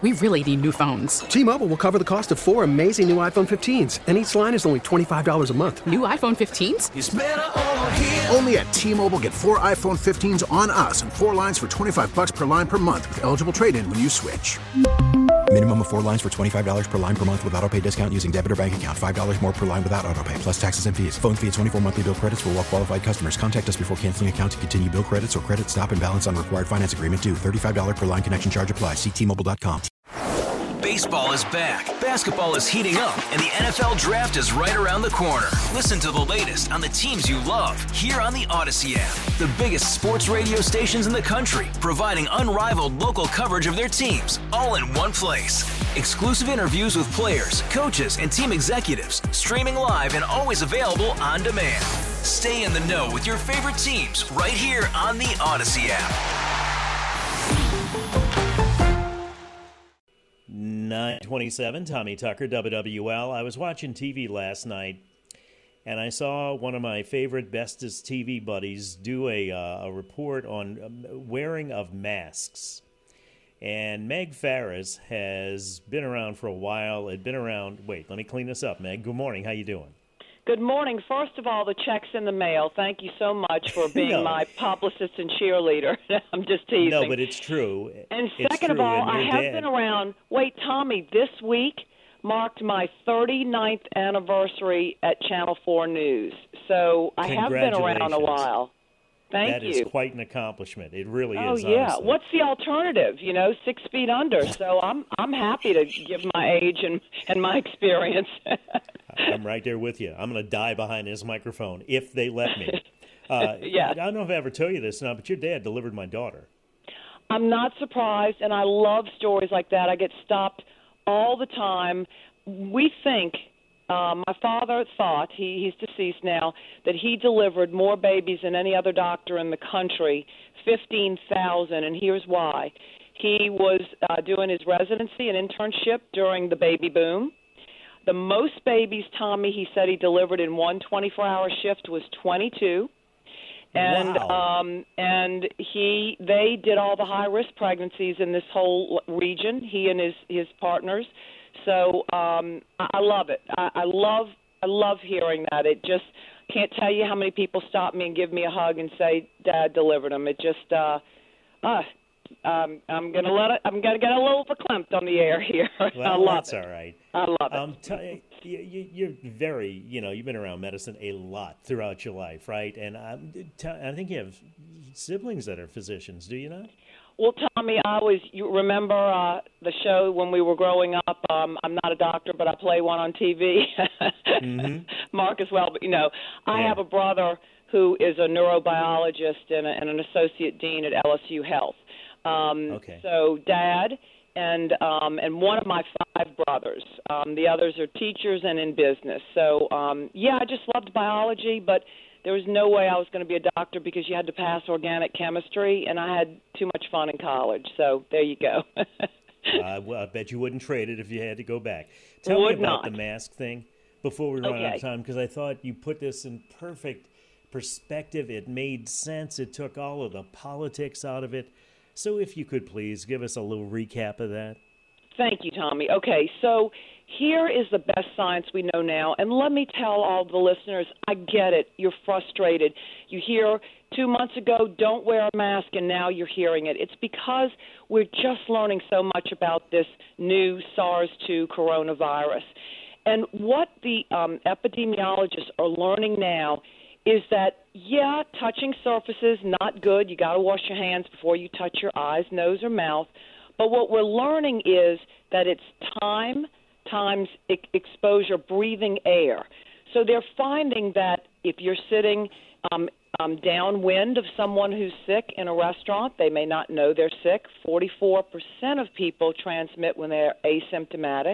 We really need new phones. T-Mobile will cover the cost of 4 amazing new iPhone 15s, and each line is only $25 a month. New iPhone 15s? It's better over here. Only at T-Mobile, get 4 iPhone 15s on us and 4 lines for $25 per line per month with eligible trade-in when you switch. Minimum of 4 lines for $25 per line per month with autopay discount using debit or bank account. $5 more per line without autopay, plus taxes and fees. Phone fee at 24 monthly bill credits for well-qualified customers. Contact us before canceling account to continue bill credits or credit stop and balance on required finance agreement due. $35 per line connection charge applies. See T-Mobile.com. Baseball is back, basketball is heating up, and the NFL Draft is right around the corner. Listen to the latest on the teams you love here on the Odyssey app. The biggest sports radio stations in the country, providing unrivaled local coverage of their teams, all in one place. Exclusive interviews with players, coaches, and team executives, streaming live and always available on demand. Stay in the know with your favorite teams right here on the Odyssey app. 9:27, Tommy Tucker, WWL. I was watching TV last night, and I saw one of my favorite bestest TV buddies do a report on wearing of masks. And Meg Farris has been around for a while. Let me clean this up, Meg. Good morning. How you doing? Good morning. First of all, the check's in the mail. Thank you so much for being my publicist and cheerleader. I'm just teasing. No, but it's true. And second of all, I have been around. Wait, Tommy, this week marked my 39th anniversary at Channel 4 News. So I have been around a while. Thank you. That is quite an accomplishment. It really is. Oh, yeah. Honestly. What's the alternative? 6 feet under. So I'm happy to give my age and my experience. I'm right there with you. I'm going to die behind this microphone if they let me. Yeah. I don't know if I ever tell you this now, but your dad delivered my daughter. I'm not surprised, and I love stories like that. I get stopped all the time. We think, my father thought, he's deceased now, that he delivered more babies than any other doctor in the country, 15,000, and here's why. He was doing his residency and internship during the baby boom. The most babies, Tommy, he said he delivered in one 24-hour shift was 22. And wow. And they did all the high-risk pregnancies in this whole region, he and his partners. So I love it. I love hearing that. It just can't tell you how many people stop me and give me a hug and say, "Dad delivered them." It just I'm gonna get a little verklempt on the air here. Well, I love that's it. all right. I love it. You're very, you've been around medicine a lot throughout your life, right? And I think you have siblings that are physicians, do you not? Well, Tommy, you remember the show when we were growing up? I'm not a doctor, but I play one on TV. Mm-hmm. Mark as well, but I have a brother who is a neurobiologist and an associate dean at LSU Health. Okay. So Dad and one of my 5 brothers. The others are teachers and in business. So, I just loved biology, but there was no way I was going to be a doctor because you had to pass organic chemistry, and I had too much fun in college. So there you go. Well, I bet you wouldn't trade it if you had to go back. Tell me about the mask thing before we run out of time, because I thought you put this in perfect perspective. It made sense. It took all of the politics out of it. So if you could please give us a little recap of that. Thank you, Tommy. Okay, so here is the best science we know now. And let me tell all the listeners, I get it. You're frustrated. You hear 2 months ago, don't wear a mask, and now you're hearing it. It's because we're just learning so much about this new SARS-2 coronavirus. And what the epidemiologists are learning now is that, touching surfaces, not good. You got to wash your hands before you touch your eyes, nose, or mouth. But what we're learning is that it's time times exposure, breathing air. So they're finding that if you're sitting downwind of someone who's sick in a restaurant, they may not know they're sick. 44% of people transmit when they're asymptomatic.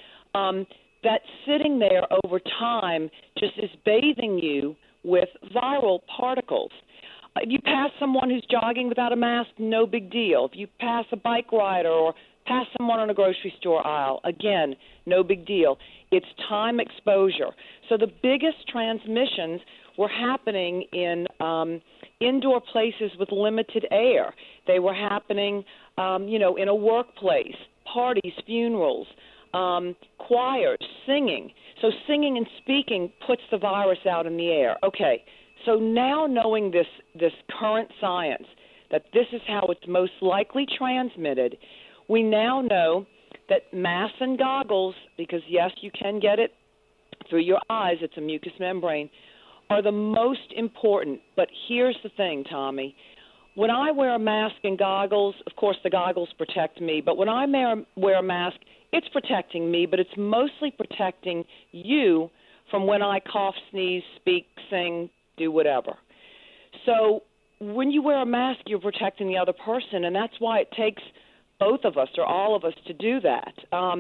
That sitting there over time just is bathing you with viral particles. If you pass someone who's jogging without a mask, no big deal. If you pass a bike rider or pass someone on a grocery store aisle, again, no big deal. It's time exposure. So the biggest transmissions were happening in indoor places with limited air. They were happening, in a workplace. parties, funerals, choirs, singing. So singing and speaking puts the virus out in the air. Okay, so now knowing this current science, that this is how it's most likely transmitted, we now know that masks and goggles, because yes, you can get it through your eyes, it's a mucous membrane, are the most important. But here's the thing, Tommy. When I wear a mask and goggles, of course the goggles protect me, but when I wear a mask, it's protecting me, but it's mostly protecting you from when I cough, sneeze, speak, sing, do whatever. So when you wear a mask, you're protecting the other person, and that's why it takes both of us or all of us to do that.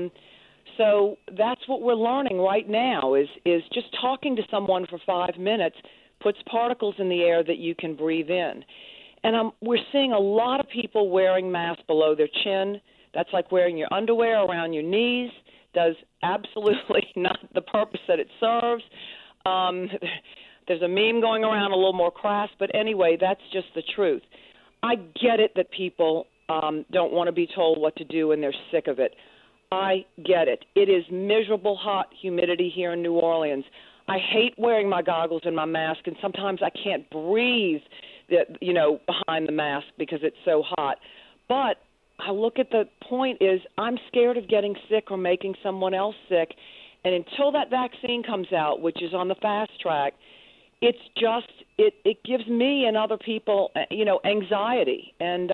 So that's what we're learning right now is just talking to someone for 5 minutes puts particles in the air that you can breathe in. And we're seeing a lot of people wearing masks below their chin. That's like wearing your underwear around your knees. Does absolutely not the purpose that it serves. There's a meme going around a little more crass, but anyway, that's just the truth. I get it that people don't want to be told what to do and they're sick of it. I get it. It is miserable hot humidity here in New Orleans. I hate wearing my goggles and my mask, and sometimes I can't breathe, behind the mask because it's so hot. But I look at the point is I'm scared of getting sick or making someone else sick, and until that vaccine comes out, which is on the fast track, it's just it gives me and other people, anxiety. And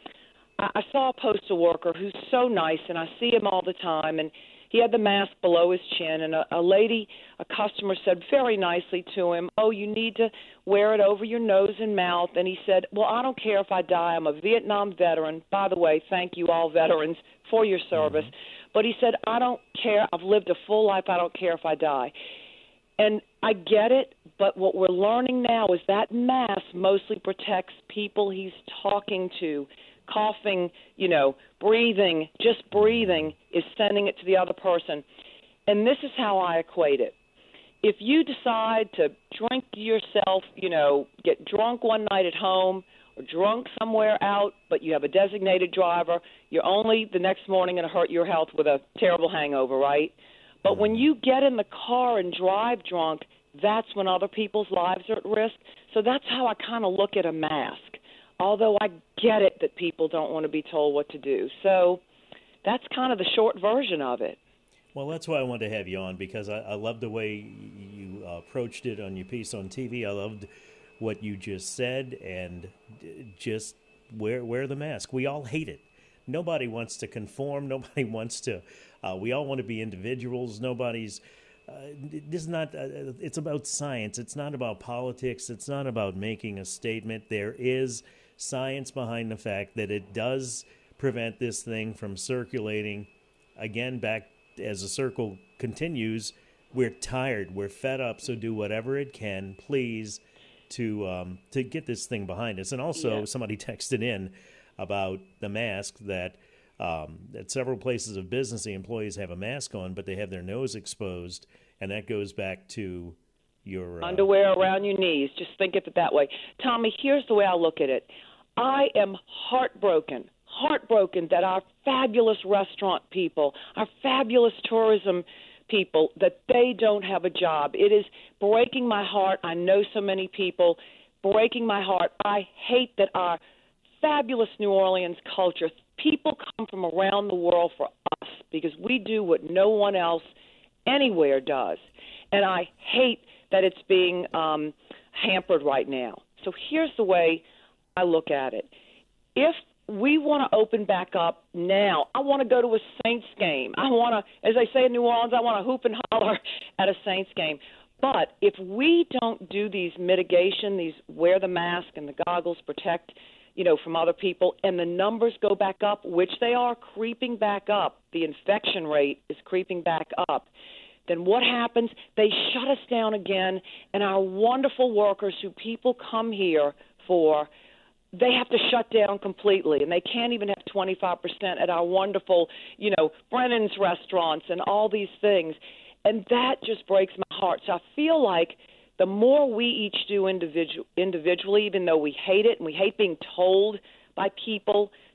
I saw a postal worker who's so nice, and I see him all the time, and he had the mask below his chin, and a customer said very nicely to him, "Oh, you need to wear it over your nose and mouth." And he said, "Well, I don't care if I die. I'm a Vietnam veteran. By the way, thank you all veterans for your service." Mm-hmm. But he said, "I don't care. I've lived a full life. I don't care if I die." And I get it, but what we're learning now is that mask mostly protects people he's talking to. Coughing, breathing, just breathing is sending it to the other person. And this is how I equate it. If you decide to drink yourself, get drunk one night at home or drunk somewhere out, but you have a designated driver, you're only the next morning going to hurt your health with a terrible hangover, right? But when you get in the car and drive drunk, that's when other people's lives are at risk. So that's how I kind of look at a mask. Although I get it that people don't want to be told what to do. So that's kind of the short version of it. Well, that's why I wanted to have you on, because I love the way you approached it on your piece on TV. I loved what you just said, and just wear the mask. We all hate it. Nobody wants to conform. Nobody wants to we all want to be individuals. Nobody's this is not it's about science. It's not about politics. It's not about making a statement. There is science behind the fact that it does prevent this thing from circulating. Again, back as the circle continues, we're tired, we're fed up, so do whatever it can, please, to get this thing behind us. And also, somebody texted in about the mask that at several places of business, the employees have a mask on, but they have their nose exposed, and that goes back to your underwear around your knees. Just think of it that way. Tommy, here's the way I look at it. I am heartbroken that our fabulous restaurant people, our fabulous tourism people, that they don't have a job. It is breaking my heart. I know so many people, breaking my heart. I hate that our fabulous New Orleans culture, people come from around the world for us because we do what no one else anywhere does. And I hate that it's being hampered right now. So here's the way I look at it. If we want to open back up now, I want to go to a Saints game. I want to, as they say in New Orleans, I want to hoop and holler at a Saints game. But if we don't do these mitigation, these wear the mask and the goggles, protect, from other people, and the numbers go back up, which they are creeping back up, the infection rate is creeping back up, then what happens? They shut us down again, and our wonderful workers who people come here for, they have to shut down completely, and they can't even have 25% at our wonderful, Brennan's restaurants and all these things. And that just breaks my heart. So I feel like the more we each do individually, even though we hate it and we hate being told by people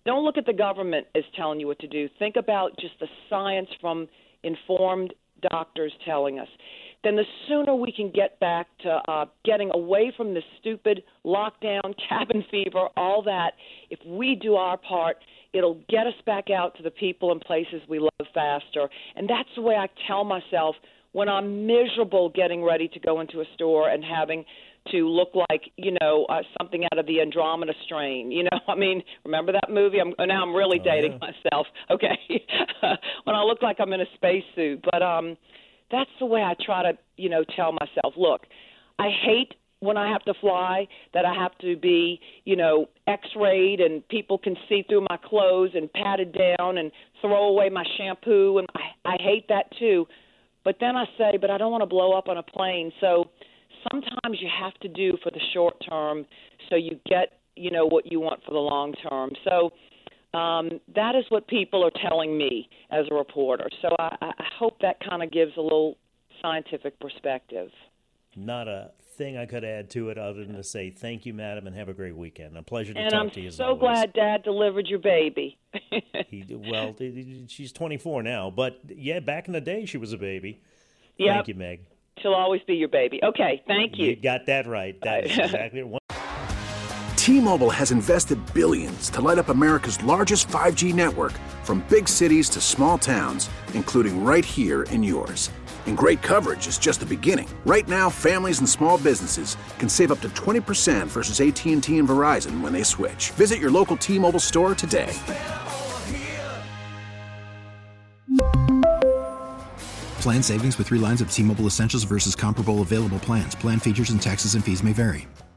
Don't look at the government as telling you what to do. Think about just the science from informed doctors telling us. Then the sooner we can get back to getting away from this stupid lockdown, cabin fever, all that, if we do our part, it'll get us back out to the people and places we love faster. And that's the way I tell myself when I'm miserable getting ready to go into a store and having to look like, something out of the Andromeda Strain. I mean, remember that movie? Now I'm really dating myself. Okay. When I look like I'm in a spacesuit. But that's the way I try to, tell myself, look, I hate when I have to fly that I have to be, x-rayed and people can see through my clothes and patted down and throw away my shampoo. And I hate that too. But then I say, but I don't want to blow up on a plane. So sometimes you have to do for the short term so you get, what you want for the long term. So that is what people are telling me as a reporter. So I hope that kind of gives a little scientific perspective. Not a thing I could add to it other than to say thank you, madam, and have a great weekend. A pleasure to and talk I'm to you as so always. Glad Dad delivered your baby. She's 24 now, but yeah, back in the day she was a baby. Yep. Thank you, Meg. She'll always be your baby. Okay, thank you. You got that right. That is exactly it. T-Mobile has invested billions to light up America's largest 5G network, from big cities to small towns, including right here in yours. And great coverage is just the beginning. Right now, families and small businesses can save up to 20% versus AT&T and Verizon when they switch. Visit your local T-Mobile store today. Plan savings with 3 lines of T-Mobile Essentials versus comparable available plans. Plan features and taxes and fees may vary.